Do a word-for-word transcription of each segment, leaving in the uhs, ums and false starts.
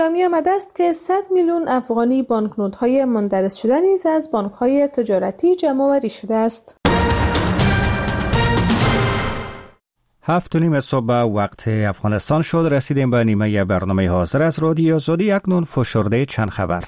می آمده است که صد میلیون افغانی بانکنوت‌های مندرس شده نیز از بانک‌های تجارتی جمع آوری شده است. هفت و نیم صبح وقت افغانستان شد. رسیدیم به نیمه برنامه حاضر از رادیو آزادی. اکنون فشرده چند خبر.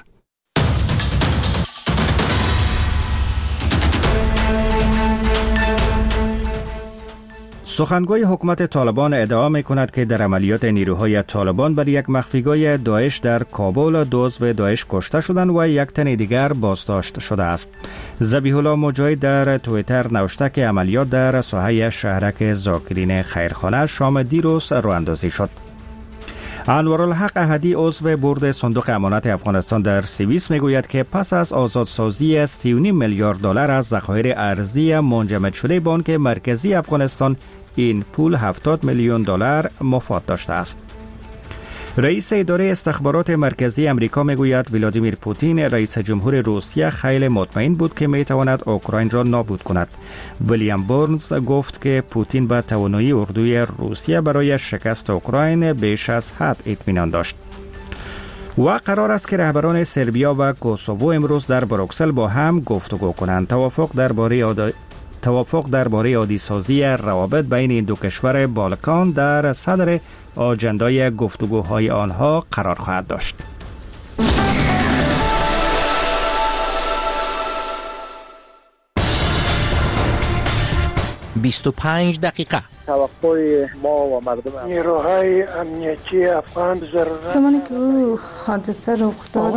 سخنگوی حکومت طالبان ادعا می‌کند که در عملیات نیروهای طالبان بر یک مخفیگاه داعش در کابل دو عضو داعش کشته شدند و یک تن دیگر بازداشت شده است. ذبیح الله مجاهد در توییتر نوشته که عملیات در ساحه شهرک ذاکرین خیرخانه شام دیروز راه اندازی شد. انوارالحق احدی عضو بورد صندوق امانات افغانستان در سوئیس میگوید که پس از آزادسازی سی و نیم میلیارد دلار از ذخایر ارزی منجمد شده بانک مرکزی افغانستان، این پول هفتاد میلیون دلار مفاد داشته است. رئیس اداره استخبارات مرکزی امریکا میگوید ولادیمیر پوتین رئیس جمهور روسیه خیلی مطمئن بود که میتواند اوکراین را نابود کند. ویلیام بورنز گفت که پوتین به توانایی اردوی روسیه برای شکست اوکراین بیش از حد اطمینان داشت. و قرار است که رهبران سربیا و کوسوو امروز در بروکسل با هم گفتگو کنند. توافق درباره آد... توافق درباره عادی‌سازی روابط بین این دو کشور بالکان در صدر آجندای گفتگوهای آنها قرار خواهد داشت. بیست و پنج دقیقه توقع ما و مردم نیروهای امنیتی افغان ضرورت زمانی که او حادثه رخ داد.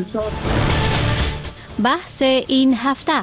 بحث این هفته.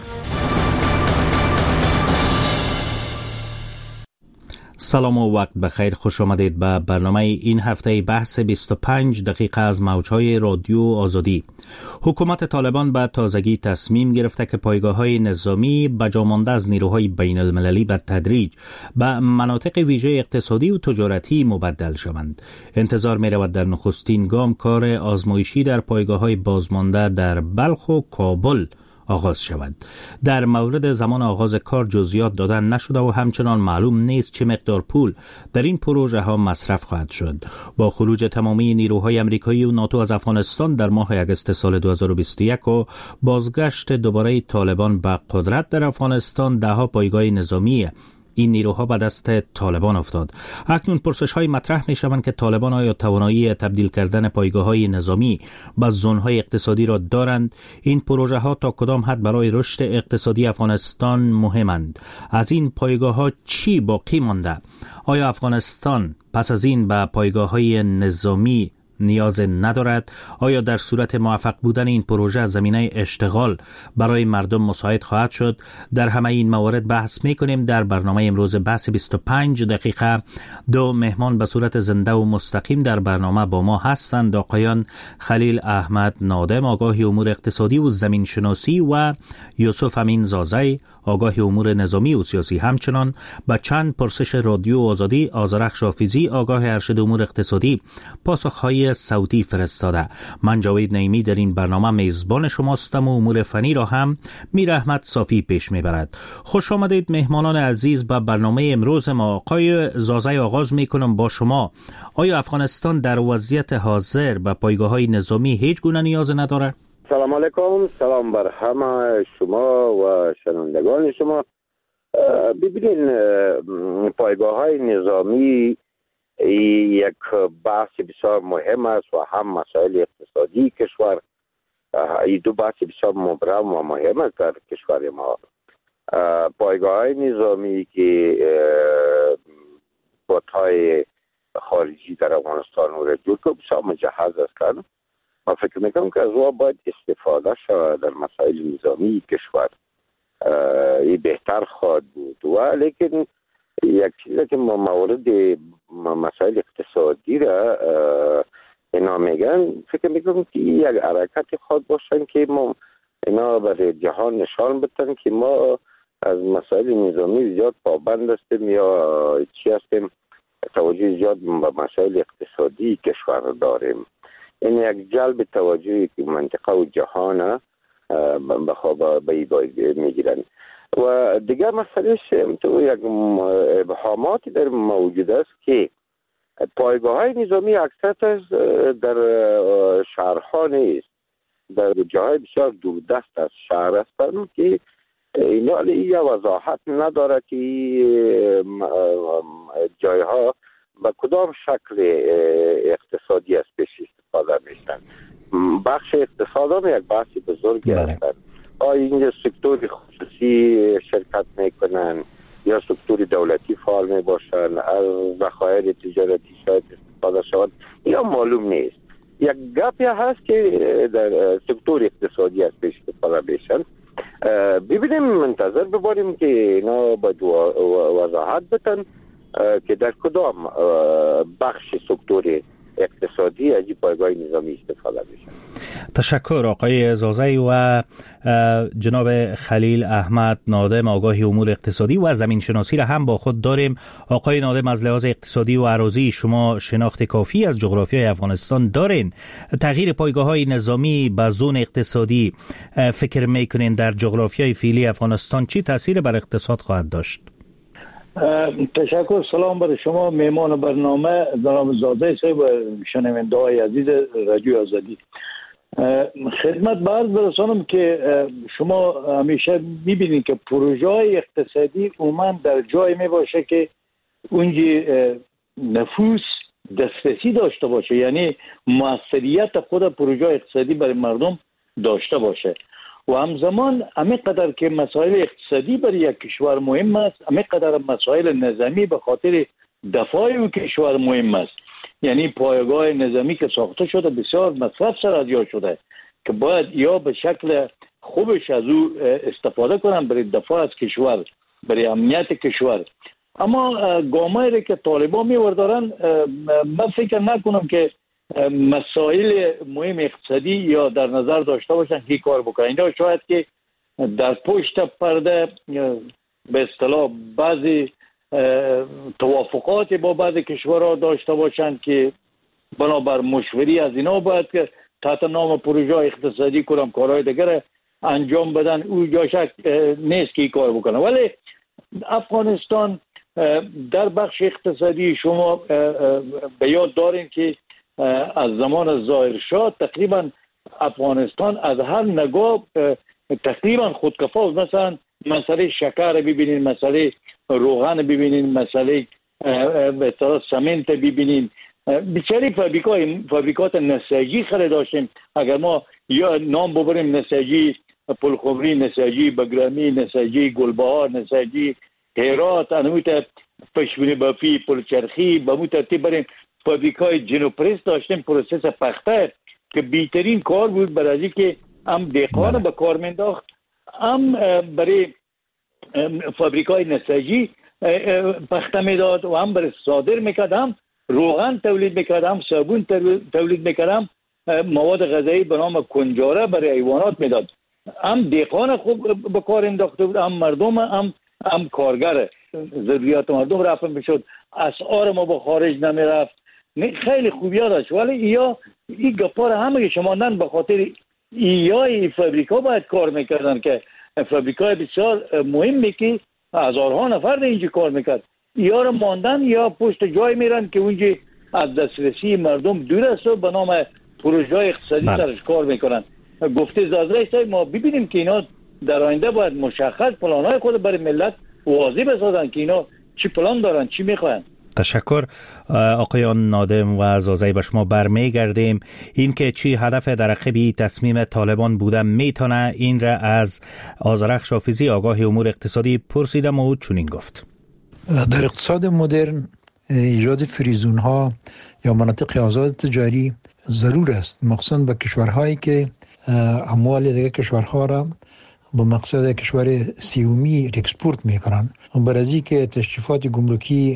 سلام و وقت بخیر، خوش آمدید به برنامه این هفته بحث بیست و پنج دقیقه از موجهای رادیو آزادی. حکومت طالبان به تازگی تصمیم گرفته که پایگاه‌های نظامی بجامانده از نیروهای بین المللی به تدریج به مناطق ویژه اقتصادی و تجارتی مبدل شوند. انتظار می رود در نخستین گام کار آزمایشی در پایگاه‌های بازمانده در بلخ و کابل آغاز شود. در مورد زمان آغاز کار جزئیات دادن نشده و همچنان معلوم نیست چه مقدار پول در این پروژه ها مصرف خواهد شد. با خروج تمامی نیروهای امریکایی و ناتو از افغانستان در ماه اگست سال دو هزار و بیست و یک و بازگشت دوباره طالبان به قدرت در افغانستان، دهها پایگاه نظامی این نیروها به دست طالبان افتاد. اکنون پرسش های مطرح می شوند که طالبان آیا توانایی تبدیل کردن پایگاه های نظامی به زون های اقتصادی را دارند؟ این پروژه ها تا کدام حد برای رشد اقتصادی افغانستان مهمند؟ از این پایگاه ها چی باقی مانده؟ آیا افغانستان پس از این به پایگاه های نظامی نیاز ندارد؟ آیا در صورت موفق بودن این پروژه زمینه اشتغال برای مردم مساعد خواهد شد؟ در همه این موارد بحث می‌کنیم در برنامه امروز بحث بیست و پنج دقیقه. دو مهمان به صورت زنده و مستقیم در برنامه با ما هستند. آقایان خلیل احمد نادم، آگاه امور اقتصادی و زمین شناسی، و یوسف امین زازی، آگاه امور نظامی و سیاسی. همچنان با چند پرسش رادیو آزادی آذرخش حافظی، آگاه ارشد امور اقتصادی، پاسخهای صوتی فرستاده. من جاوید نعیمی در این برنامه میزبان شماستم و امور فنی را هم میر احمد صافی پیش میبرد. خوش آمدید مهمانان عزیز به برنامه امروز ما. آقای زازی آغاز میکنم با شما. آیا افغانستان در وضعیت حاضر به پایگاه‌های نظامی هیچ گونه نیاز نداره؟ سلام علیکم، سلام بر همه شما و شنوندگان شما. ببینید، پایگاه های نظامی یک بحث بسیار مهم است و هم مسائل اقتصادی کشور. این دو بحث بسیار مبرم و مهم است در کشور ما. پایگاه های نظامی که باتهای خارجی در افغانستان و رجوع که بسیار مجهز هستند، من فکر میکنم که از او باید استفاده شود در مسائل نظامی کشور. این بهتر خواهد بود. و لیکن یک چیزی که مورد مسائل اقتصادی را اینا میگن، فکر میکنم که یک حرکت خواهد باشن که ما اینا برای جهان نشان بدن که ما از مسائل نظامی زیاد پابند هستیم یا چی هستیم، توجه زیاد به مسائل اقتصادی کشور داریم. این یک جلب توجهی که منطقه و جهان به خواب میگیرن. و دیگر مسئله تو یک ابهاماتی در موجود است که پایگاه های نظامی اکثرش در شهرها نیست، در جاهای بسیار دوردست از شهر هستند که اینا یه وضاحت نداره که جایها به کدام شکل اقتصادی از پیش استفاده میشن. بخش اقتصاد هم یک بحث بزرگی هستند. آیا اینجا سکتور خصوصی شرکت میکنن یا سکتور دولتی فعال می باشن، از ذخایر تجارتی شاید استفاده شود، یا معلوم نیست. یک گپی هست که در سکتور اقتصادی از پیش استفاده بشن. ببینیم، منتظر بباریم که اینا باید وضاحت بتن که در کدام بخش سکتور اقتصادی از پایگاه نظامی استفاده بشن. تشکر آقای زازی و جناب خلیل احمد نادم، آگاه امور اقتصادی و زمین شناسی را هم با خود داریم. آقای نادم، از لحاظ اقتصادی و اراضی شما شناخت کافی از جغرافیای افغانستان دارین. تغییر پایگاه های نظامی به زون اقتصادی فکر میکنین در جغرافیای فعلی افغانستان چی تاثیر بر اقتصاد خواهد داشت؟ تشکر. سلام بر شما میمان برنامه جناب زاده صاحب و شنونده های عزیز رادیو آزادی. خدمت به عرض برسانم که شما همیشه میبینید که پروژه های اقتصادی عموما در جای می باشه که اونجی نفوس دسترسی داشته باشه، یعنی موثریت خود پروژه اقتصادی برای مردم داشته باشه و همزمان همینقدر که مسائل اقتصادی برای یک کشور مهم است، همینقدر مسائل نظامی به خاطر دفاع اون کشور مهم است. یعنی پایگاه نظامی که ساخته شده بسیار مصرف سر از یا شده که باید یا به شکل خوبش از او استفاده کنن برای دفاع از کشور، برای امنیت کشور. اما گامایی که طالبان میوردارن، من فکر نکنم که مسائل مهم اقتصادی یا در نظر داشته باشن که کار بکنن. اینا شاید که در پشت پرده به اصطلاح بعضی توافقات با بعض کشورها داشته باشند که بنابر مشوری از اینا باید که تحت نام پروژه اقتصادی کنم کارهای دیگر انجام بدن. او جاشک نیست که کار بکنه. ولی افغانستان در بخش اقتصادی شما به یاد دارین که از زمان ظاهرشاه تقریبا افغانستان از هر نگاه تقریبا خودکفا. مثلا مسئله شکر ببینین، مسئله روغن ببینین، مسئله به طور سمنت ببینین. بیچاره فابریکای فابریکات نساجی خرید داشتیم. اگر ما یا نام ببریم نساجی پلخمری، نساجی بگرامی، نساجی گلبهار، نساجی هرات، انویت پشمین بافی، پلچرخی، به مو ترتیب بریم فابریکای جنوپرس داشتیم، پروسس پخته که بیترین کار بود برای که هم دهقان به کار مینداخت، هم برای فابریکای نساجی پخته میداد و هم برای صادر میکرد، هم روغن تولید میکرد، هم صابون تولید میکرد، هم مواد غذایی به نام کنجاره برای حیوانات میداد. هم دهقان خوب به کار انداخته بود، هم مردم، هم هم کارگر. ضروریات مردم رفع میشد، اسعار ما با خارج نمیرفت. خیلی خوبیا داشت. ولی یا این گپار همه شماندن به خاطر یا این فابریکا باید کار میکردن که فابریکای بسیار مهمی که هزارها نفر در اینجا کار میکرد. یا رو ماندن یا پشت جای میرن که اونجا از دسترسی مردم دور است و به نام پروژه اقتصادی سرش کار میکنن. گفته زازرای صاحب ما ببینیم که اینا در آینده باید مشخص پلانهای خود برای ملت واضح بسازن که اینا چی پلان دارن، چی میخوان. تشکر آقایان نادم و زازی. به شما برمیگردیم. این که چی هدف در عقب تصمیم طالبان بوده میتونه این را از آذرخش حافظی آگاه امور اقتصادی پرسیدم و چنین گفت. در اقتصاد مدرن ایجاد فریزون ها یا مناطق آزاد تجاری ضرور است، مخصوصا به کشورهایی که اموال دیگر کشورها را با مقصد کشور سیومی اکسپورت میکنن. برای اینکه تشریفات گمرکی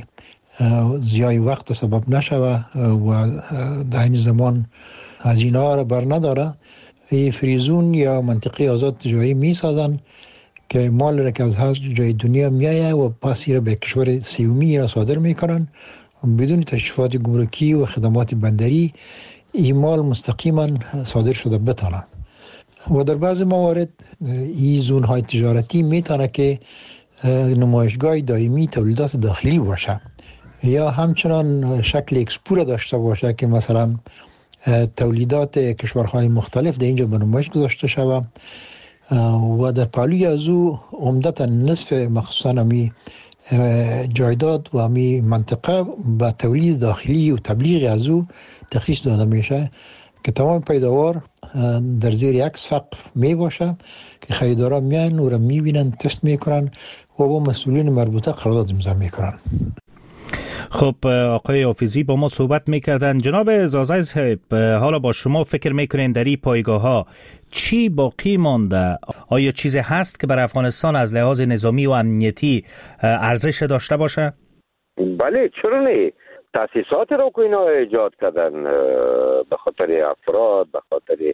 زیای وقت سبب نشوه و در این زمان هزینه ها را بر نداره، این فریزون یا منطقه آزاد تجاری می سازن که مال را که از هر جای دنیا میایه و پاسی را به کشور سیومی را صادر میکنن بدون تشریفات گمرکی و خدمات بندری. این مال مستقیما صادر شده بتانه و در بعض موارد این زون های تجارتی میتونه که نمایشگاه دائمی تولیدات داخلی باشه. یا همچنان شکل اکسپور داشته باشه که مثلا تولیدات کشورهای مختلف در اینجا به نمایش گذاشته شود و در پهلوی از او عمدتا نصف مخصوصا امی جایداد و امی منطقه به تولید داخلی و تبلیغ از او تخصیص داده میشه که تمام پیداوار در زیر یک سقف می باشه که خریدارا میان و را میبینن، تست میکنن و با مسئولین مربوطه قرارداد امضا میکنن. خب آقای حافظی با ما صحبت میکردن. جناب زازای صاحب، حالا با شما فکر میکنین در این پایگاه ها چی باقی مانده؟ آیا چیزی هست که بر افغانستان از لحاظ نظامی و امنیتی ارزش داشته باشه؟ بله، چرا نه؟ تاسیسات رو که اینا ایجاد کردن به خاطر افراد، به خاطر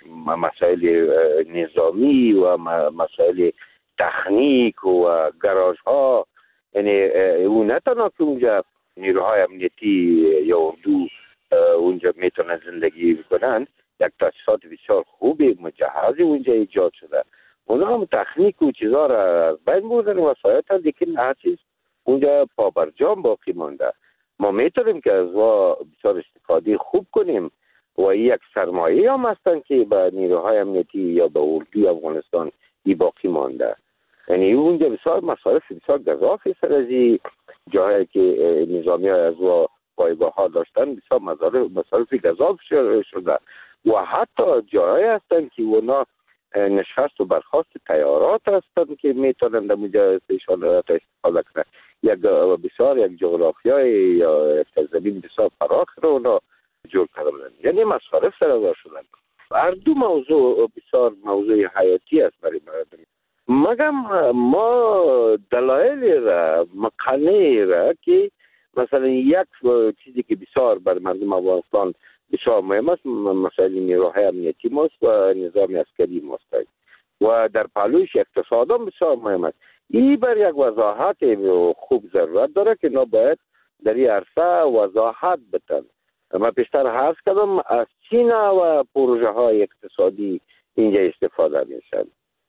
مسائل نظامی و مسائل تکنیک و گراژ ها، یعنی اون نه تنها که اونجا نیروهای امنیتی یا اردو اونجا میتونن زندگی بکنن، یک تاسیسات بسیار خوبی مجهزی اونجا ایجاد شده. اونا هم تکنیک و چیزا را از بین بردن وسایت ها، لیکن هر چیز اونجا پابرجام باقی مانده. ما میتونیم که از وا بسیار استفاده خوب کنیم و یک سرمایه هم هستن که به نیروهای امنیتی یا به اردوی افغانستان ای باقی مانده. یعنی اونجا بسیار مصارف بسیار گزافی سر از جاهایی که نظامی های از وا پایگاه ها داشتن بسیار مصارف گزاف شده و حتی جاهایی هستن که اونا نشست و برخاست تیارات هستن که میتونن در اونجا استفاده کنن. یک بسیار یک جغرافیای یا یک زمین بسیار فراخ رو اونا جور کردن، یعنی مصارف سر شدن. هر دو موضوع بسیار موضوع حیاتی است برای مردم. مگم ما دلایلی را مقنعی را که مثلا یک چیزی که بسیار بر مردم افغانستان بسیار مهم است، مثلا نیروهای امنیتی ماست و نظام عسکری ماست و در پهلویش اقتصاد هم بسیار مهم است. این بر یک وضاحت خوب ضرورت داره که اینا باید در این عرصه وضاحت بدن. من پیشتر عرض کردم از چین و پروژه های اقتصادی اینجا استفاده میشن.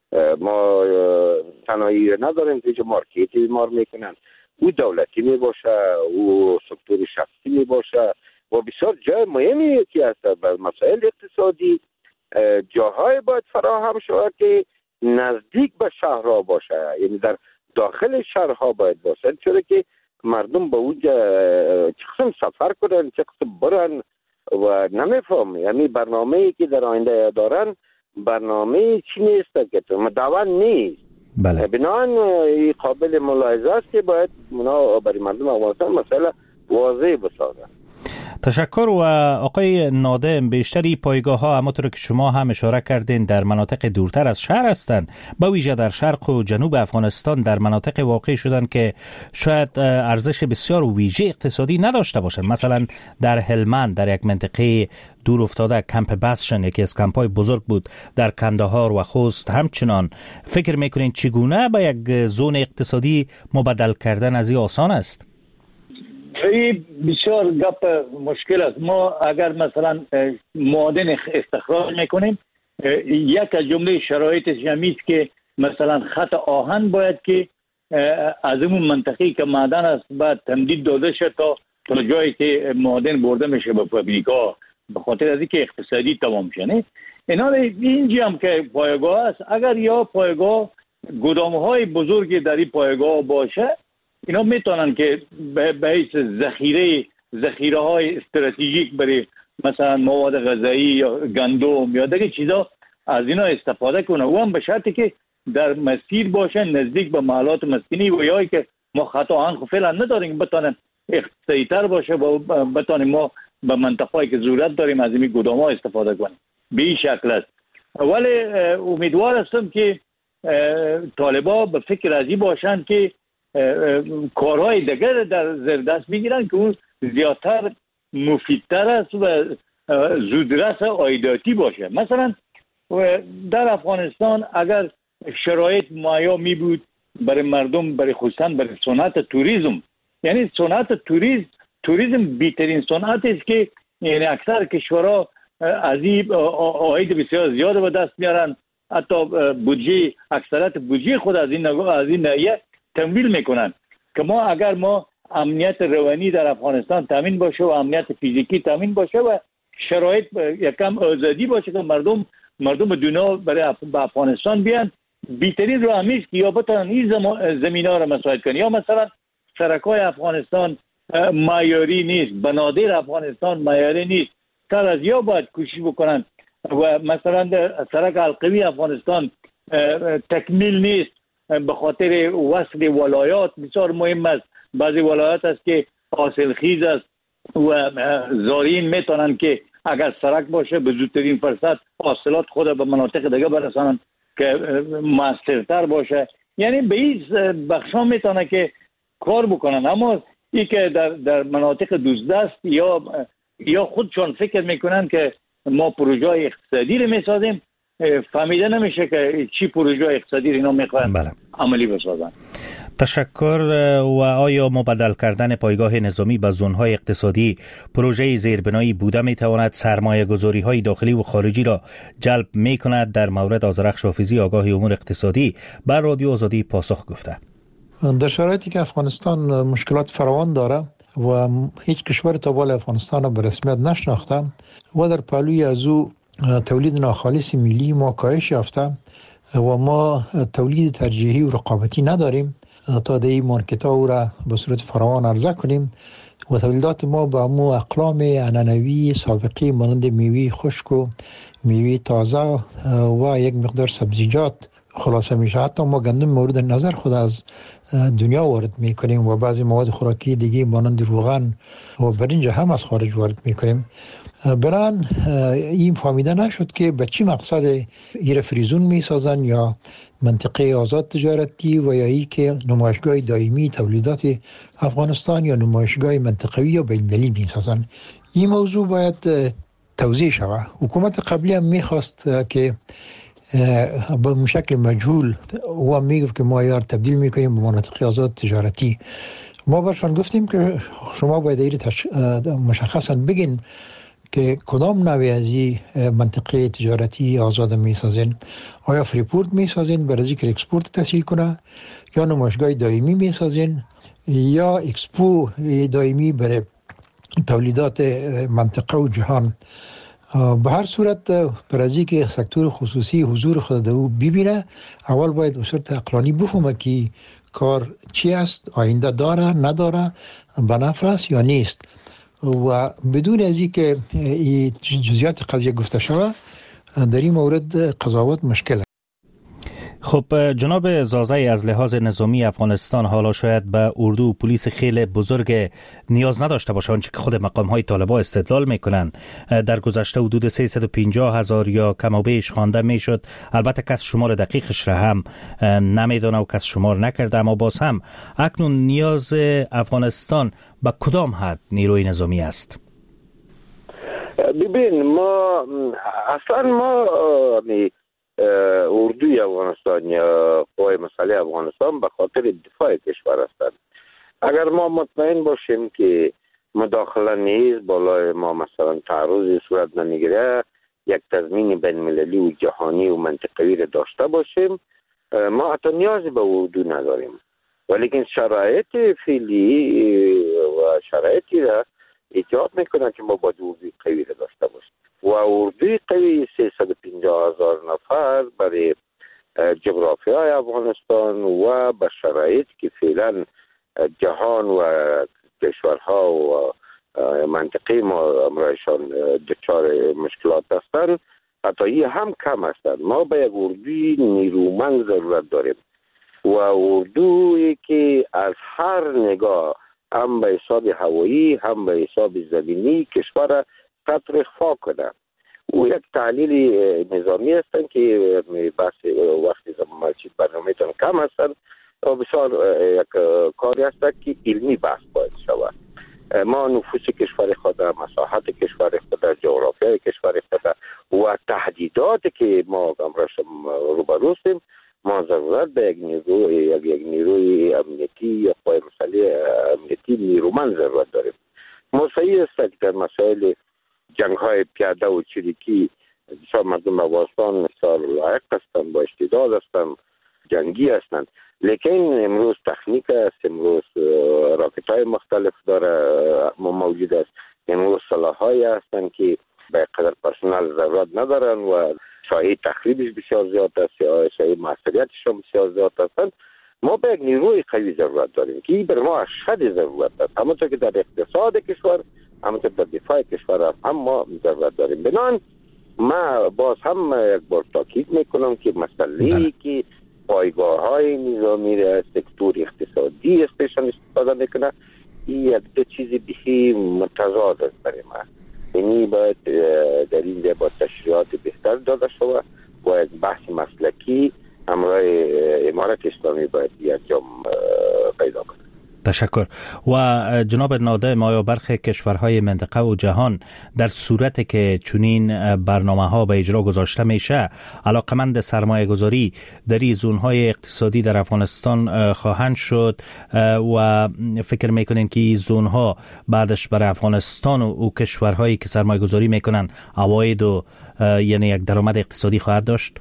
ما تنهایی نداریم که مارکتی مار میکنن، او دولتی می باشه، او سکتور شخصی می باشه و بسیار جای مهمی که هست بر مسائل اقتصادی جاهای باید فراهم شود که نزدیک به شهرها باشه، یعنی در داخل شهرها باید باشه، چرا که مردم به اونجا چه قسم سفر کنن، چه قسم برن و نمیفهم. یعنی برنامه‌ای که در آینده دارن برنامه چی نیست که تو مدون نیست. بله. بنابراین قابل ملاحظه است که باید اونا برای مردم افغانستان مسئله واضح بسازن. تشکر. و آقای نادم، بیشتری پایگاه ها همونطور که شما هم اشاره کردین در مناطق دورتر از شهر هستند، به ویژه در شرق و جنوب افغانستان در مناطق واقع شدن که شاید ارزش بسیار ویژه اقتصادی نداشته باشند. مثلا در هلمند در یک منطقه دور افتاده کمپ بسشن یکی از کمپ های بزرگ بود، در کندهار و خوست همچنان. فکر میکنین چگونه به یک زون اقتصادی مبدل کردن از این آسان است؟ این بسیار گپ مشکل است. ما اگر مثلا معادن استخراج میکنیم، یک از جمله شرایطش همیست که مثلا خط آهن باید که از اون منطقه‌ای که معدن است بعد تمدید داده شد تا تا جایی که معادن برده میشه به فابریکا، به خاطر از اینکه اقتصادی تمام شه. اینا اینجا هم که پایگاه است، اگر یا پایگاه گودام‌های بزرگی در این پایگاه باشه، اینا میتونن که به حیث ذخیره ذخیره های استراتژیک برای مثلا مواد غذایی یا گندم یا دیگه چیزا از اینا استفاده کنه، و هم به شرطی که در مسیر باشه نزدیک به محلات مسکونی و یا که ما خطا آن خو فعلا نداریم بتونن اقتصادی تر باشه و بتونیم ما به منطقه‌ای که ضرورت داریم از این گودام‌ها استفاده کنیم. به این شکل است. ولی امیدوار هستم که طالبا به فکر ازی باشند که کارهای دیگر در زیر دست بگیرن که اون زیادتر مفیدتر است و زودرس عایداتی باشه. مثلا در افغانستان اگر شرایط مهیا می بود برای مردم، برای خصوصا برای صنعت توریسم، یعنی صنعت توریسم توریسم بیترین صنعت است که یعنی اکثر کشورها از این عاید بسیار زیاد به دست میارن، حتی بودجه اکثریت بودجه خود از این از این ناحیه تمویل میکنن. که ما اگر ما امنیت روانی در افغانستان تامین باشه و امنیت فیزیکی تامین باشه و شرایط یکم آزادی باشه که مردم مردم دنیا برای به افغانستان بیان. بیترین راه همیست که یا بتونن این زمین ها رو مساعد کنن، یا مثلا سرکای افغانستان معیاری نیست، بنادر افغانستان معیاری نیست، تر از یا باید کوشش بکنن و مثلا سرک القوی افغانستان تکمیل نیست به خاطر وصل ولایات بسیار مهم است. بعضی ولایات است که حاصل خیز است و زارین میتونن که اگر سرک باشه به زودترین فرصت حاصلات خود به مناطق دیگه برسانن که موثرتر باشه. یعنی به این بخشا میتونه که کار بکنن، اما ای که در در مناطق دوزدست یا یا خودشون فکر میکنن که ما پروژه اقتصادی رو میسازیم، فهمیده نمیشه که چی پروژه اقتصادی رو اینا میخوان بله. عملی بسازن. تشکر. و آیا مبدل کردن پایگاه نظامی به زونهای اقتصادی پروژه زیربنایی بوده میتواند سرمایه گذاری های داخلی و خارجی را جلب میکند؟ در مورد آذرخش حافظی آگاه امور اقتصادی بر رادیو آزادی پاسخ گفته. در شرایطی که افغانستان مشکلات فراوان داره و هیچ کشور تا بالا افغانستان به رسمیت نشناخته و در پهلوی از او تولید ناخالص ملی ما کاهش یافته و ما تولید ترجیحی و رقابتی نداریم تا در این مارکت ها را به صورت فراوان عرضه کنیم و تولیدات ما با مو اقلام عنعنوی سابقی مانند میوه خشک و میوه تازه و یک مقدار سبزیجات خلاصه میشه. حتی ما گندم مورد نظر خود از دنیا وارد میکنیم و بعضی مواد خوراکی دیگه مانند روغن و برنج هم از خارج وارد میکنیم. بران این فهمیده نشد که به چی مقصد ایره فریزون میسازن یا منطقه آزاد تجارتی و یا ای که نمایشگاه دائمی تولیدات افغانستان یا نمایشگاه منطقوی یا بین‌المللی میسازن. این موضوع باید توضیح شود. حکومت قبلی هم میخواست که به شکل مجهول و میگفت که ما یار تبدیل میکنیم به مناطق آزاد تجارتی. ما برشان گفتیم که شما باید ایره تش... مشخصا بگین که کدام نوعی از این منطقه تجارتی آزاد میسازین. آیا فریپورت میسازین برای اینکه اکسپورت تسهیل کنه، یا نمایشگاه دائمی میسازین، یا اکسپو دائمی برای تولیدات منطقه و جهان؟ به هر صورت برای اینکه سکتور خصوصی حضور خود او ببینه، اول باید به صورت عقلانی بفهمه که کار چی است، آینده داره نداره، به نفع است یا نیست. و بدون از اینکه جزئیات قضیه گفته شود در این مورد قضاوت مشکل است. خب جناب زازه، از لحاظ نظامی افغانستان حالا شاید به اردو و پلیس خیلی بزرگ نیاز نداشته باشه، آنچه که خود مقام های طالبان استدلال میکنن. در گذشته حدود سیصد و پنجاه هزار یا کم و بیش خوانده میشد. البته کس شمار دقیقش را هم نمیدونه و کس شمار نکرده، اما باز هم اکنون نیاز افغانستان به کدام حد نیروی نظامی است؟ ببین، ما اصلا ما اردوی افغانستان یا قوای مسلح افغانستان به خاطر دفاع کشور هستند. اگر ما مطمئن باشیم که مداخله نیست، بالای ما مثلا تعرض صورت نمیگیره، یک تضمین بین المللی و جهانی و منطقوی را داشته باشیم، ما حتی نیازی به اردو نداریم. ولیکن شرایط فعلی و شرایطی را ایجاد میکنه که ما باید اردوی قوی را داشته باشیم و اردوی قوی سیصد و پنجاه هزار نفر برای جغرافیای افغانستان و به شرایط که فعلا جهان و کشورها و منطقه ما امرایشان دچار مشکلات هستند، حتی این هم کم هستند. ما به یک اردوی نیرومند ضرورت داریم و اردویی که از هر نگاه، هم به حساب هوایی هم به حساب زمینی، کشور قطر اخفا کنه. او یک تحلیل نظامی هستند که بحث وقتی زمان برنامه‌تان کم هستند و بسیار یک کاری هست که علمی بحث باید شود. ما نفوس کشور خود، مساحت کشور خود، جغرافیای کشور خود و تهدیداتی که ما امروز روبروستیم، ما ضرورت به یک نیروی یک, یک نیروی امنیتی یا قوای مسلح امنیتی نیرومند ضرورت داریم. مساوی است که در مسائل جنگ های پیاده و چریکی بسیار مردم افغانستان بسیار لایق هستند، با استعداد هستند، جنگی هستند. لیکن امروز تکنیک است، امروز راکت های مختلف داره موجود است، امروز سلاح های هستند که به قدر پرسنل ضرورت ندارن و سایه تخریبش بسیار زیاد است یا سایه مسئولیتش هم بسیار زیاد هستند. ما به یک نیروی قوی ضرورت داریم که بر ما اشد ضرورت است، همونطور که در اقتصاد کشور، همونطور در دفاع کشور هم ما ضرورت داریم. بنان ما باز هم یک بار تاکید میکنم که مسئله که پایگاه های نظامی را سکتور اقتصادی استیشن استفاده میکنه، این یک دو چیزی بهی متضاد است برای ما. یعنی باید در این با تشریعات بهتر داده شود و یک بحث مسلکی همراه امارت اسلامی باید انجام پیدا کنه. تشکر. و جناب نادم، آیا برخی کشورهای منطقه و جهان در صورتی که چنین برنامه ها به اجرا گذاشته میشه علاقمند سرمایه گذاری در این زونهای اقتصادی در افغانستان خواهند شد و فکر میکنین که این زونها بعدش برای افغانستان و کشورهایی که سرمایه گذاری میکنن عواید و یعنی یک درآمد اقتصادی خواهد داشت؟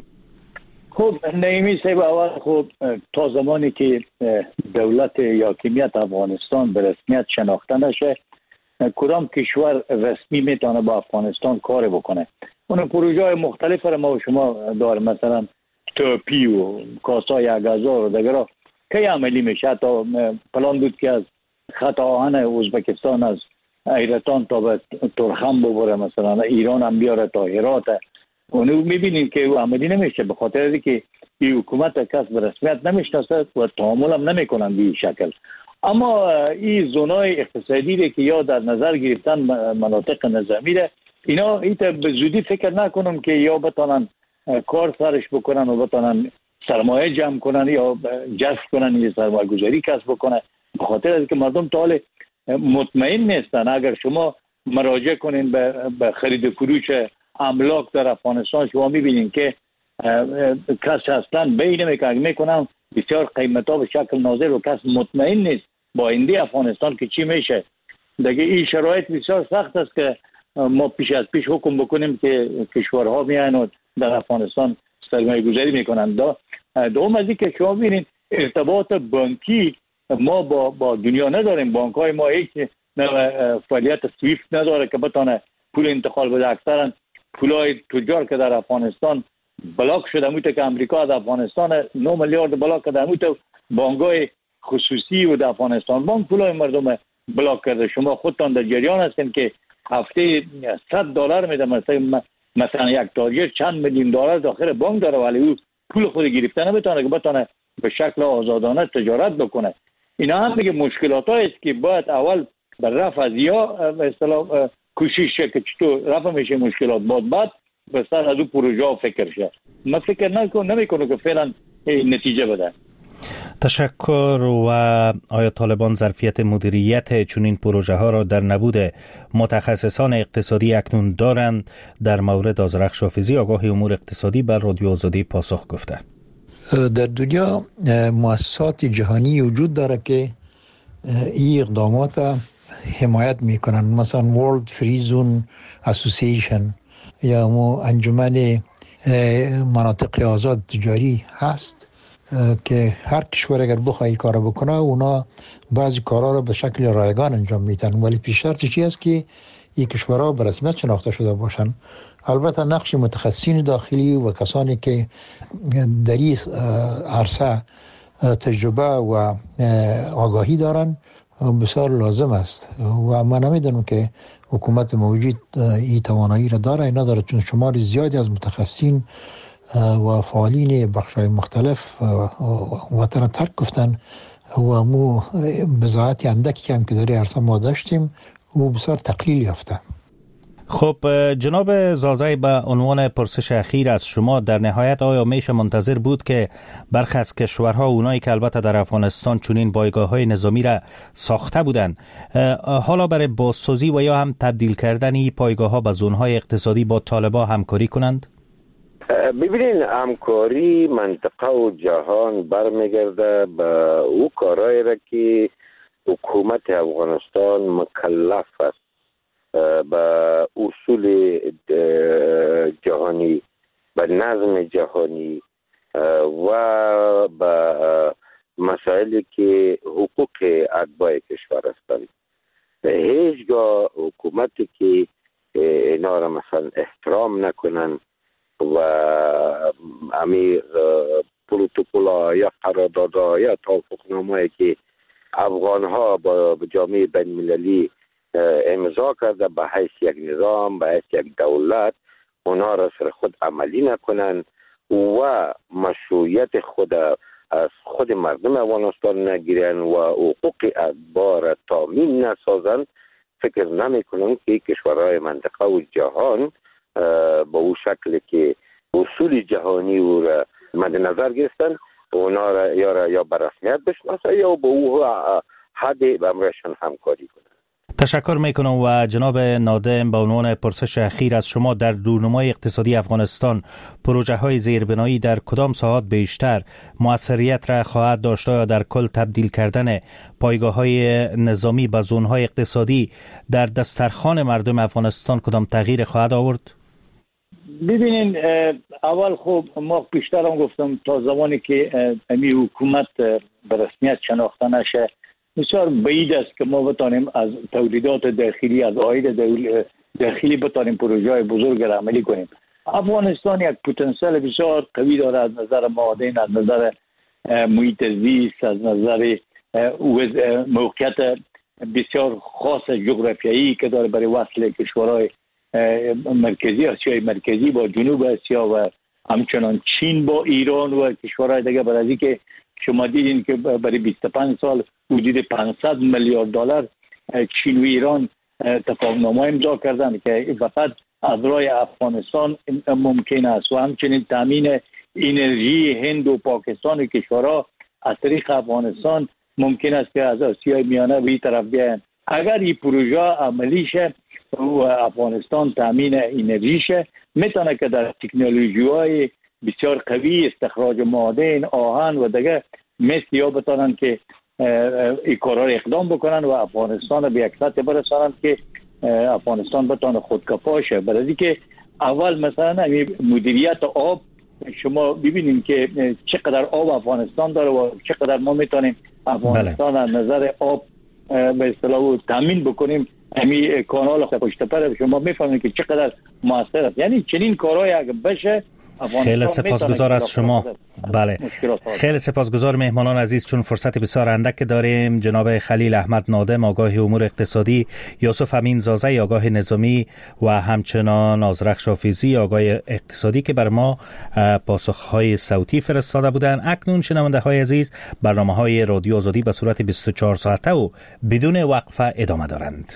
خب نعیمی صاحب، اول خب تا زمانی که دولت یا حاکمیت افغانستان به رسمیت شناخته نشه، کدام کشور رسمی میتونه با افغانستان کار بکنه. اون پروژه های مختلف را ما و شما داریم، مثلا توپی و کاسای اگازار و دیگر که عملی میشه. تا پلان بود که از خط آهن ازبکستان از ایرتان تا به ترخم ببره، مثلا ایران هم بیاره تا هرات. اونو میبینیم که او عملی نمیشه به خاطر اینکه این حکومت کس به رسمیت نمیشناسه و تعامل هم نمیکنن به این شکل. اما این زونای اقتصادی که یا در نظر گرفتن مناطق نظامی ده، اینا ایتا به زودی فکر نکنم که یا بتانن کار سرش بکنن و بتانن سرمایه جمع کنن یا جذب کنن یا سرمایه گذاری کسب بکنن، به خاطر اینکه مردم تا حال مطمئن نیستن. اگر شما مراجعه کنین به خرید و فروش املاک در افغانستان، شما میبینین که کس اصلا بین میکنن بسیار قیمت ها به شکل ناظر و کس مطمئن نیست با آینده افغانستان که چی میشه. دیگه این شرایط بسیار سخت است که ما پیش از پیش حکم بکنیم که کشورها میان و در افغانستان سرمایه گذاری میکنن. دا دوم از این که شما ببینید ارتباط بانکی ما با با دنیا نداریم. بانک های ما هیچ فعالیت سویفت نداره که بتونه پول انتقال بده. اکثرا پولای تجار که در افغانستان بلاک شده، موته که امریکا از افغانستان نه میلیارد بلاک کرده، موته بانک‌های خصوصی و در افغانستان بانک پولای مردم بلاک کرده. شما خودتان در جریان هستین که هفته صد دلار میده، مثلا مثلا یک تاجر چند میلیون دلار داخل بانک داره ولی او پول خود گرفته نمیتونه که بتونه به شکل آزادانه تجارت بکنه. اینا هم میگه مشکلاتایی است که باید اول بر رفع از یا به اصطلاح کوشش که چطور رفع میشه مشکلات، بعد بعد به سر از اون پروژه ها فکر شه. من فکر نکنم نمیکنم که فعلا نتیجه بده. تشکر. و آیا طالبان ظرفیت مدیریت چنین پروژه ها را در نبود متخصصان اقتصادی اکنون دارند؟ در مورد آذرخش حافظی آگاه امور اقتصادی بر رادیو آزادی پاسخ گفته. در دنیا مؤسسات جهانی وجود داره که این اقدامات حمایت میکنن، مثلا World Free Zone Association یا مو انجمن مناطق آزاد تجاری هست که هر کشور اگر بخواه کار بکنه اونا بعضی کارها رو به شکل رایگان انجام میدن، ولی پیش شرط چی است که این کشورها به رسمیت شناخته شده باشن. البته نقش متخصصین داخلی و کسانی که در این عرصه تجربه و آگاهی دارن بسیار لازم است و من نمیدونم که حکومت موجود این توانایی را داره یا نداره، چون شمار زیادی از متخصصین و فعالین بخش‌های مختلف وطن ترک گفتن و مو بضاعت اندکی هم که در عرصه ما داشتیم و بسیار تقلیل یافته. خب جناب زازای، به عنوان پرسش اخیر از شما، در نهایت آیا میشه منتظر بود که برخی از کشورها، اونایی که البته در افغانستان چنین پایگاه‌های نظامی را ساخته بودند، حالا برای بازسازی و یا هم تبدیل کردن این پایگاه‌ها به زون‌های اقتصادی با طالبان همکاری کنند؟ ببینین، همکاری منطقه و جهان برمیگرده به او کارهایی را که حکومت افغانستان مکلف است به اصول جهانی، به نظم جهانی و به مسائلی که حقوق اتباع کشور هستند. هیچگاه حکومتی که اینا را مثلا احترام نکنن و امی پروتکل یا قرارداد یا توافقنامه‌ای که افغان ها با جامعه بین المللی امضا کرده به حیث یک نظام، به حیث یک دولت، اونا را سر خود عملی نکنن و مشروعیت خود از خود مردم افغانستان نگیرن و حقوق اتباع را تامین نسازن، فکر نمی کنم که کشورهای منطقه و جهان با او شکل که اصول جهانی او را مد نظر گرفتن اونا را یا را یا به رسمیت بشناسه یا با او حد به امرشان همکاری کنن. تشکر میکنم و جناب نادم به عنوان پرسش اخیر از شما، در رونمای اقتصادی افغانستان پروژه های زیربنایی در کدام ساحات بیشتر موثریت را خواهد داشت یا در کل تبدیل کردن پایگاه های نظامی به زون های اقتصادی در دسترخوان مردم افغانستان کدام تغییر خواهد آورد؟ ببینین، اول خب ما بیشتر هم گفتم تا زمانی که امی حکومت به رسمیت شناخته نشه بسیار بعید است که ما بتانیم از تولیدات داخلی، از عاید داخلی بتانیم پروژه بزرگ را عملی کنیم. افغانستان یک پتانسیل بسیار قوی داره از نظر معادن، از نظر محیط زیست، از نظر موقعیت بسیار خاص جغرافیایی که داره برای وصل کشورهای مرکزی آسیای مرکزی با جنوب آسیا و همچنان چین با ایران و کشورهای دیگه. برای که شما دیدین که برای بیست و پنج سال حدود پانصد میلیارد دلار چین و ایران تفاهمنامه امضا کردن که فقط از راه افغانستان ممکن است و همچنین تامین انرژی هند و پاکستان و کشورها از طریق افغانستان ممکن است که از آسیای میانه به این طرف بیاین. اگر این پروژه عملی شه و افغانستان تامین انرژی شه، میتونه که در تکنولوژی‌های بسیار قوی استخراج معادن، آهن و دیگه مثل یا بتانن که این کارا را اقدام بکنن و افغانستان به یک سطح برسانن که افغانستان بتانه خودکفا شه. برای که اول مثلا مدیریت آب، شما ببینیم که چقدر آب افغانستان داره و چقدر ما میتونیم افغانستان از نظر آب به اصطلاح تامین بکنیم. همین کانال پشت پر شما میفهمید که چقدر موثر است. یعنی چنین کارهای اگه بشه خیلی سپاسگزار از شما. بله، خیلی سپاسگزار مهمانان عزیز. چون فرصت بسیار اندک داریم، جناب خلیل احمد نادم آگاه امور اقتصادی، یوسف امین زازی آگاه نظامی و همچنان آذرخ شافیزی آگاه اقتصادی که بر ما پاسخهای صوتی فرستاده بودند. اکنون شنونده های عزیز، برنامه های رادیو آزادی به صورت بیست و چهار ساعته و بدون وقفه ادامه دارند.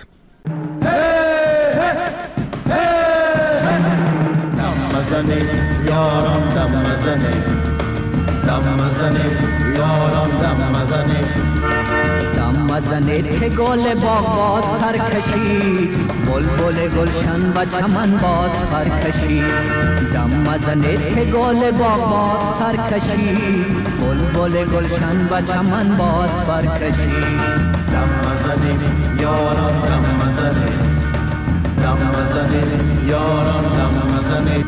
یاران دم مزنه دم مزنه یاران دم مزنه دم مزنه که گل باغ سرکشی بلبل گلشن و چمن باد سرکشی دم مزنه که گل باغ سرکشی بلبل گلشن و چمن باد سرکشی دم مزنه یاران دم مزنه دم مزنه یاران دم مزنه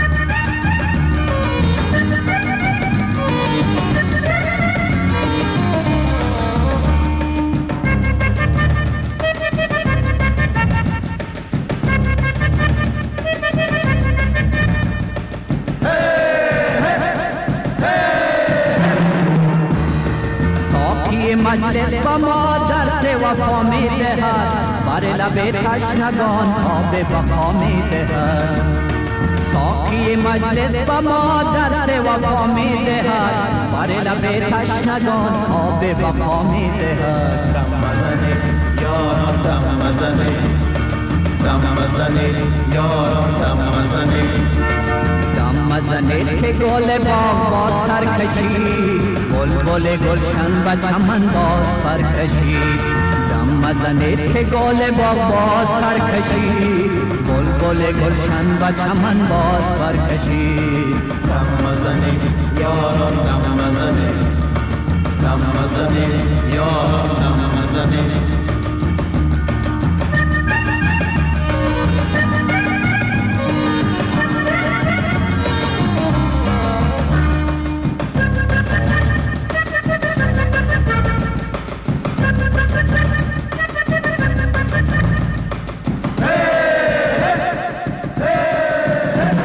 مجلس با ما درس وفا می دهد، بر لب تشنگان آب بقا می دهد. ساقی مجلس با ما درس وفا می دهد، بر لب تشنگان آب بقا می دهد. دم مزنه یاران دم مزنه دم مزنه یاران دم مزنه دم مزنه که گل باغ با سرکشی بلبل گلشن و چمن باز سرکشی دم مزنه که گل باغ باز سرکشی بلبل گلشن و چمن باز سرکشی دم مزنه یاران دم مزنه دم مزنه یاران دم مزنه